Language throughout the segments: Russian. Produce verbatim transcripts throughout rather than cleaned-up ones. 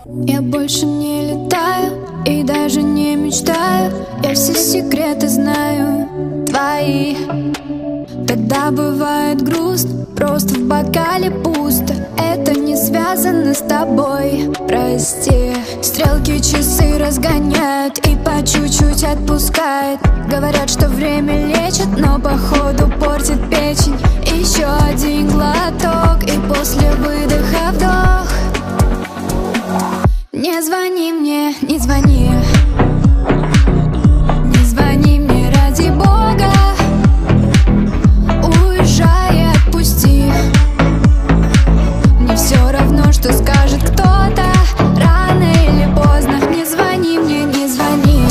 Я больше не летаю и даже не мечтаю. Я все секреты знаю твои. Когда бывает грустно, просто в бокале пусто. Это не связано с тобой, прости. Стрелки часы разгоняют и по чуть-чуть отпускает. Говорят, что время лечит, но походу портит печень. Еще один глоток и после выдоха вдох. Не звони мне, не звони. Не звони мне, ради бога. Уезжай и отпусти. Мне все равно, что скажет кто-то. Рано или поздно. Не звони мне, не звони.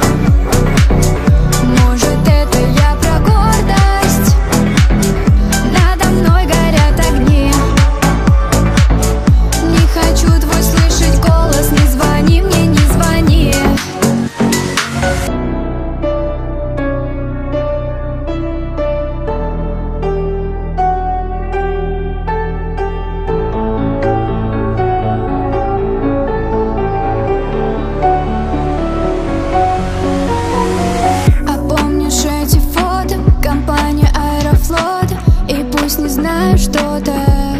Может, это я про гордость. Надо мной горят огни. Не хочу твой слышать голос. Не звони мне, не звони. А помнишь эти фото? Компания Аэрофлота. И пусть не знаю что-то.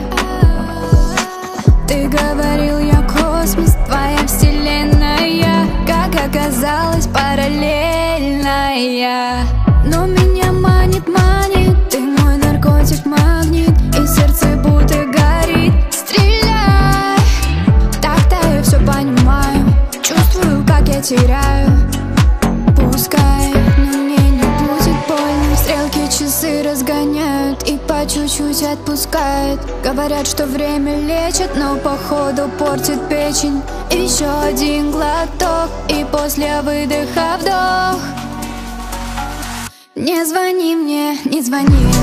Ты говорил, я космос, твоя вселенная. Как оказалось, параллельная. Но меня манит, манит. Ты мой наркотик, магнит. И сердце будто горит. Стреляй. Так-то я все понимаю. Чувствую, как я теряю. Пускай, но мне не будет больно. Стрелки часы разгоняют и по чуть-чуть отпускает. Говорят, что время лечит, но походу портит печень. Еще один глоток и после выдоха вдох. Не звони мне, не звони.